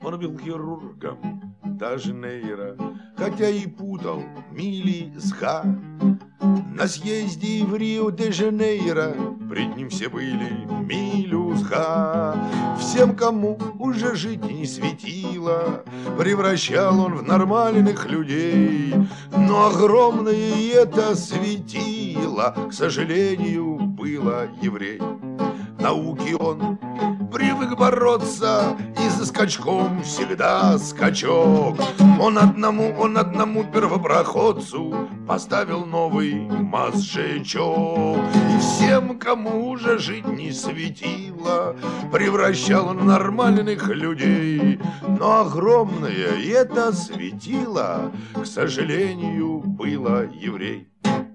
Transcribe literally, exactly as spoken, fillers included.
Он был хирургом даже нейро, хотя и путал мили с ха. На съезде в Рио-де-Жанейро пред ним все были милю с ха. Всем, кому уже жить не светило, превращал он в нормальных людей. Но огромное это светило, к сожалению, было еврей. Науки он привык бороться, и за скачком всегда скачок. Он одному, он одному первопроходцу поставил новый мозжечок. И всем, кому уже жить не светило, превращал он в нормальных людей. Но огромное это светило, к сожалению, было еврей.